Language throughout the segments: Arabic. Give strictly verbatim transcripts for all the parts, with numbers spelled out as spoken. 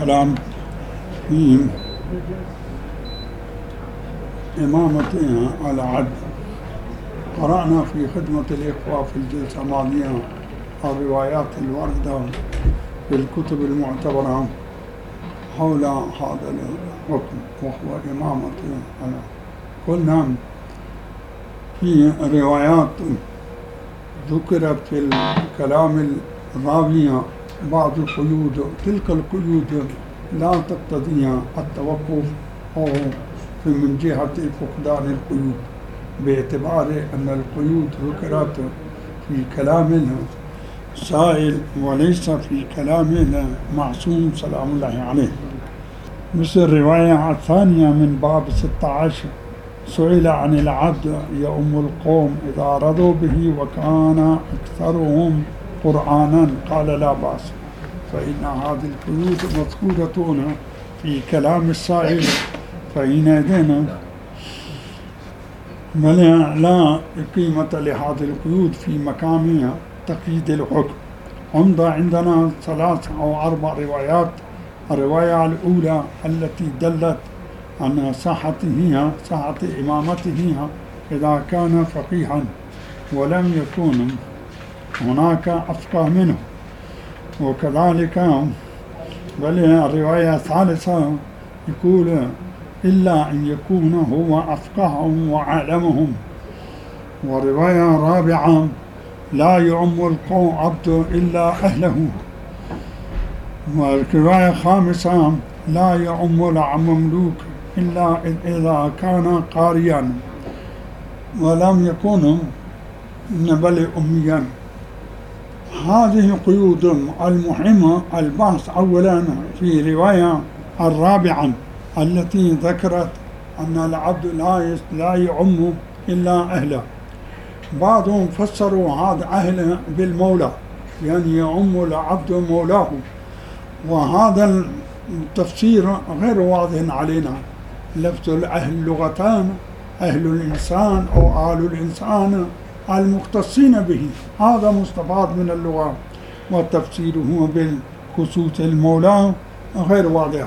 الكلام في إمامة العدل. قرأنا في خدمة الإخوة في الجلسة الماضية الروايات الواردة في الكتب المعتبرة حول هذا الحكم وهو إمامة العدل. قلنا في روايات ذكرت في الكلام الراوية بعض القيود، تلك القيود لا تقتضي التوقف أو من جهة فقدان القيود، باعتبار أن القيود ذكرت في كلام السائل وليس في كلام المعصوم سلام الله عليه. مثل الرواية الثانية من باب ستة عشر: سئل عن العبد يؤم القوم إذا رضوا به وكان أكثرهم قرآنا قال لا بأس. فإن هذه القيود مذكورة في كلام السائل، فحينئذ لا قيمة لهذه القيود في مقام تقييد الحكم. عمدة عندنا ثلاث أو أربع روايات. الرواية الأولى التي دلت عن صحته صحة إمامته إذا كان فقيها ولم يكن هناك أفقه منه، وكذلك بل الرواية الثالثة يقول إلا أن يكون هو أفقههم وعالمهم. ورواية رابعة لا يعم القوم عبد إلا أهله. والرواية خامسة لا يعم المملوك إلا إذا كان قاريا ولم يكن بل أميا. هذه قيود المهمة البحث أولا في رواية الرابعة التي ذكرت أن العبد لا لا يعم إلا أهله. بعضهم فسروا هذا أهله بالمولى، يعني يعم العبد مولاه، وهذا التفسير غير واضح علينا. لفظ الأهل لغتان: أهل الإنسان أو آل الإنسان المختصين به، هذا مستفاد من اللغة، وتفسيره بالخصوص المولى غير واضح.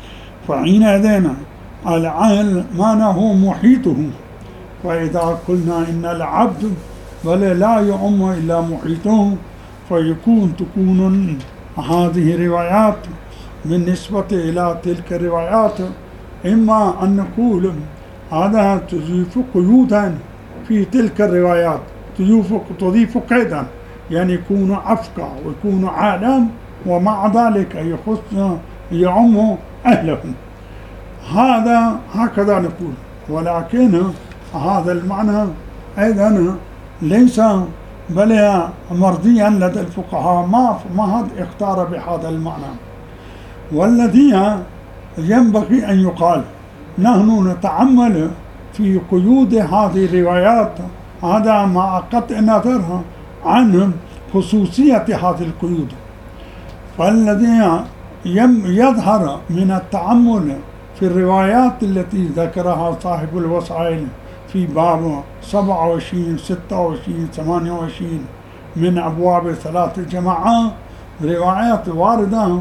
فحينئذ العهل معناه محيطه. فإذا قلنا إن العبد بل لا يعم إلا محيطه، فيكون تكون هذه الروايات بالنسبة إلى تلك الروايات إما أن نقول هذا تضيف قيودا في تلك الروايات، تضيف تضيف قيدا، يعني يكون أفقه ويكون عالم ومع ذلك يخص يعم أهله. هذا هكذا نقول، ولكن هذا المعنى أيضا ليس بل مرضيا لدى الفقهاء، ما ما اختار بهذا المعنى. والذي ينبغي أن يقال نحن نتعمل في قيود هذه الروايات، هذا مع قطع نظرها عن خصوصية هذه القيود. فالذي يظهر من التعمل في الروايات التي ذكرها صاحب الوسائل في باب سبعة وعشرين ستة وعشرين ثمانية وعشرين من أبواب ثلاث جماعات، روايات واردة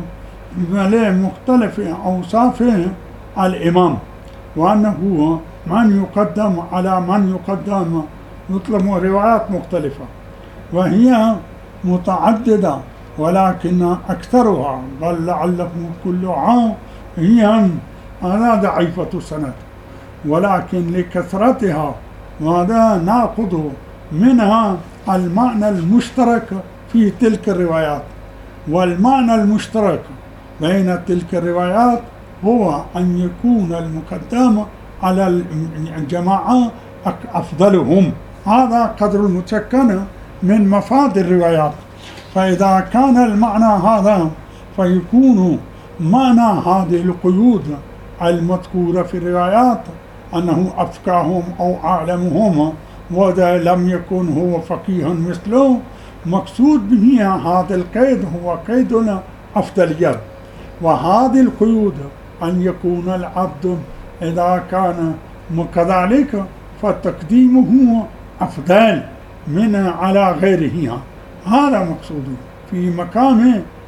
بمختلف أوصاف الإمام، وأنه من يقدم على من يقدم، يطلب روايات مختلفة وهي متعددة، ولكن أكثرها بل لعله كلها هي أنا ضعيفة السند، ولكن لكثرتها ماذا نأخذ منها المعنى المشترك في تلك الروايات. والمعنى المشترك بين تلك الروايات هو أن يكون المقدم على الجماعة أفضلهم، هذا قدر المتسكن من مفاد الروايات. فإذا كان المعنى هذا فيكون معنى هذه القيود المذكورة في الروايات أنه أفقههم أو أعلمهم، وإذا لم يكن هو فقيها مثله، مقصود به هذا القيد هو قيد الأفضلية. وهذه القيود أن يكون العبد إذا كان كذلك فتقديمه أفضل من على غيره، هذا مقصود في مقام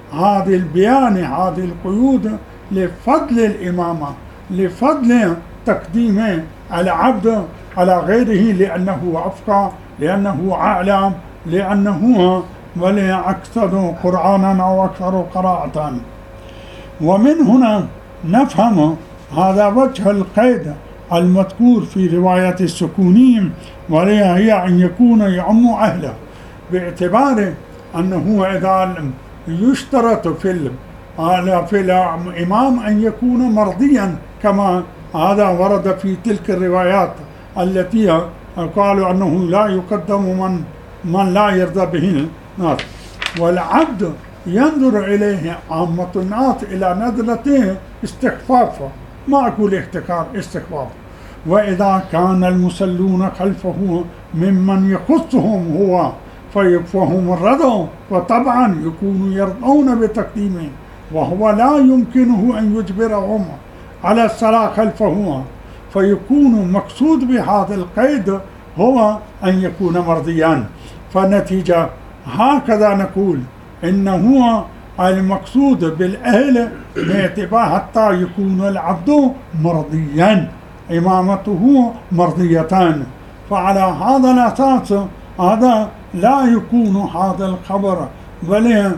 هذه البيان، هذه القيود لفضل الإمامة، لفضل تقديم العبد على غيره، لأنه أفقه، لأنه أعلم، لأنه أكثر قرآنا أو أكثر قراءة. ومن هنا نفهم هذا وجه القيد المذكور في رواية السكوني، وهي أن يكون يعم أهله، باعتبار أنه إذا يشترط في في الإمام أن يكون مرضيا، كما هذا ورد في تلك الروايات التي قالوا أنه لا يقدم من من لا يرضى به الناس، والعبد ينظر إليه عامة الناس إلى نظرته استخفاف، ما أقول احتكار، استخفاف. وإذا كان المصلون خلفه ممن يخصهم هو فهم الرضا، وطبعا يكونوا يرضون بتقديمه، وهو لا يمكنه أن يجبرهم على الصلاة خلفه، فيكون مقصود بهذا القيد هو أن يكون مرضيا. فالنتيجة هكذا نقول إنه المقصود بالأهل باعتبار حتى يكون العبد مرضيا، إمامته مرضيتان. فعلى هذا الأساس هذا لا يكون هذا الخبر بل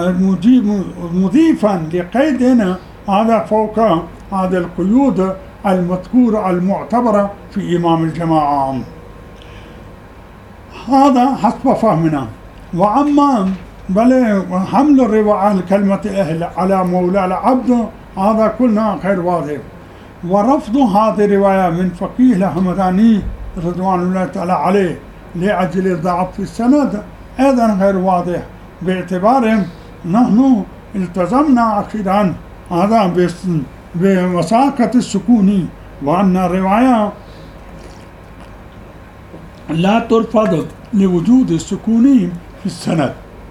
مضيفا لقيدنا هذا فوق هذا القيود المذكورة المعتبرة في إمام الجماعة. هذا حسب فهمنا. وأما بل حمل الرواية كلمة الأهل على مولى العبد هذا كلنا غير واضح، ورفض هذه الرواية من فقيه الهمداني رضوان الله تعالى عليه لأجل الضعف في السند أيضا غير واضح، باعتبار نحن التزمنا أخيرا هذا بوثاقة السكوني، وأن الرواية لا ترفض لوجود السكوني في السند.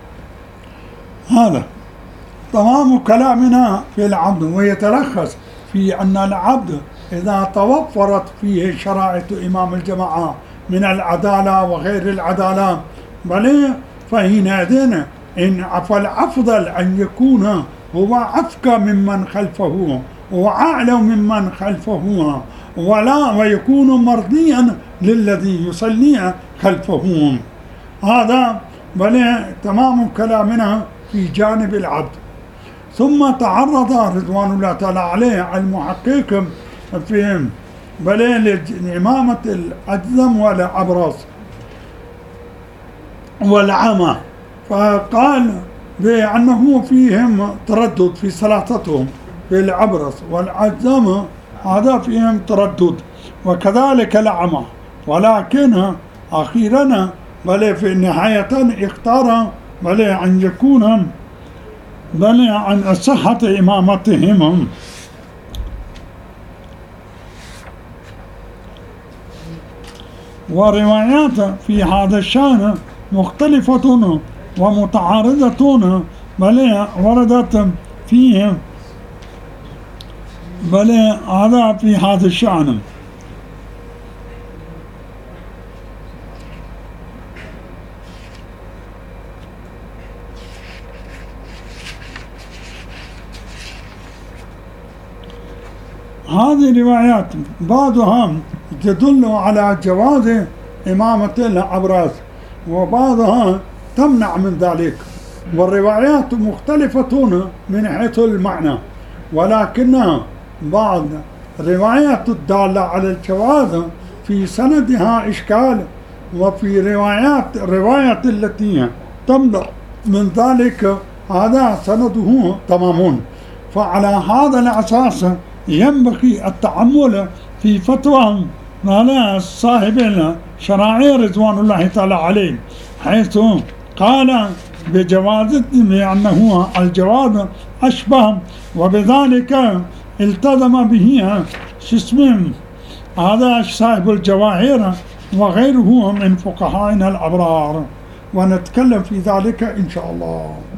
هذا تمام كلامنا في العبد، ويتلخص في أن العبد إذا توفرت فيه شرائط إمام الجماعة من العدالة وغير العدالة بل فحينئذ إن فالأفضل أن يكون هو أفقى ممن خلفه وأعلم ممن خلفه، ولا ويكون مرضيا للذي يصلي خلفه. هذا بل تمام كلامنا في جانب العبد. ثم تعرض رضوان الله تعالى عليه المحقق في بل لإمامة الأجزم والأبرص والعمى، فقال بأنه فيهم تردد في صلاتهم، في الأبرص والأجزم هذا فيهم تردد، وكذلك العمى، ولكن أخيرا بل في نهاية اختار بل أن يكون بل عن صحة إمامتهم. وروايات في هذا الشأن مختلفة ومتعارضة بل وردت فيه بل هذا في هذا الشأن. هذه الروايات بعضها تدل على جواز إمامة الأبرص وبعضها تمنع من ذلك، والروايات مختلفة من حيث المعنى، ولكن بعض الروايات الدالة على الجواز في سندها إشكال، وفي روايات الرواية التي تمنع من ذلك هذا سنده تمام. فعلى هذا الأساس ينبغي التأمل في فتوى على صاحب الشرائع رضوان الله تعالى عليه، حيث قال بجواز بأنه الجواز أشبه، وبذلك التزم به اسم هذا صاحب الجواهر وغيره من فقهائنا الأبرار، ونتكلم في ذلك إن شاء الله.